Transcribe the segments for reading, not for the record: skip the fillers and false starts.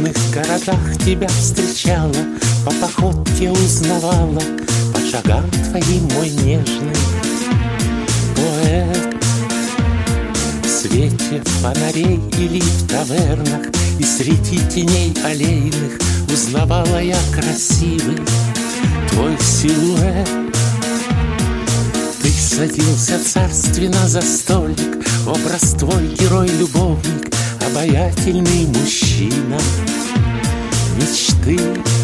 южных городах тебя встречала, по походке узнавала, по шагам твоим, мой нежный поэт. В свете фонарей или в тавернах и среди теней аллейных узнавала я красивый твой силуэт. Ты садился царственно за столик, образ твой герой-любовник, обаятельный мужчина мечты.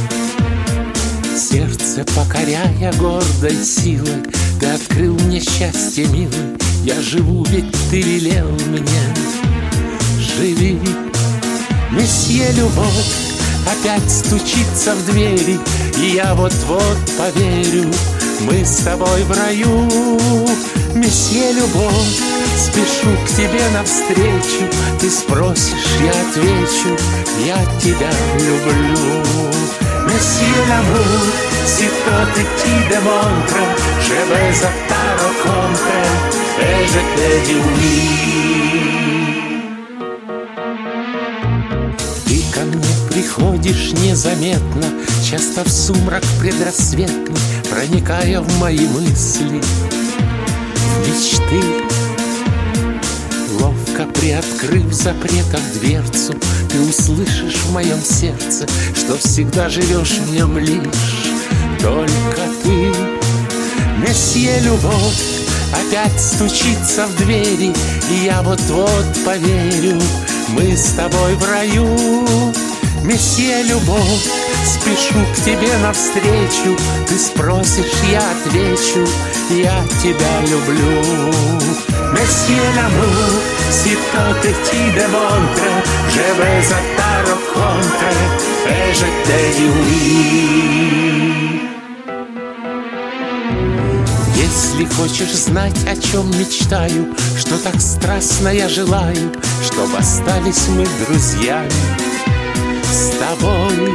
Сердце покоряя гордой силой, ты открыл мне счастье, милый. Я живу, ведь ты велел мне. Живи, месье любовь опять стучится в двери, и я вот-вот поверю, мы с тобой в раю. Месье любовь, спешу к тебе навстречу. Ты спросишь, я отвечу, я тебя люблю. Месье l'amour, sitôt petit de montre, je vais à ta rencontre, et je te dis oui. Ты ко мне приходишь незаметно, часто в сумрак предрассветный, проникая в мои мысли, в мечты. Ловко приоткрыв запретов дверцу, ты услышишь в моем сердце, что всегда живешь в нем лишь только ты. Месье любовь опять стучится в двери, и я вот-вот поверю, мы с тобой в раю. Месье любовь, спешу к тебе навстречу. Ты спросишь, я отвечу, я тебя люблю. Месье l'amour, sitôt petit de montre, je vais à ta rencontre, et je te dis oui. Если хочешь знать, о чем мечтаю, что так страстно я желаю, чтоб остались мы друзьями с тобой,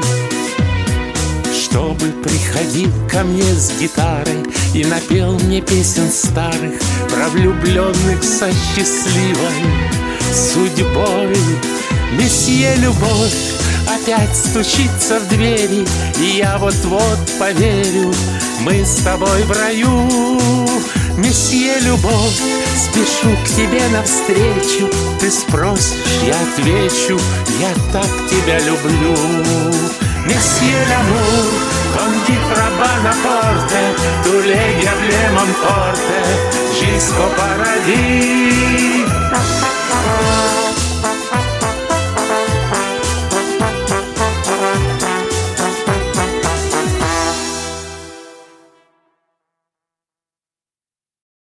чтобы приходил ко мне с гитарой и напел мне песен старых про влюбленных со счастливой судьбой. Месье любовь опять стучится в двери, и я вот-вот поверю, мы с тобой в раю. Месье любовь, спешу к тебе навстречу. Ты спросишь, я отвечу, я так тебя люблю. Месье l'amour, comme dit Bonaparte, tous les diables m'emportent jusqu'au paradis.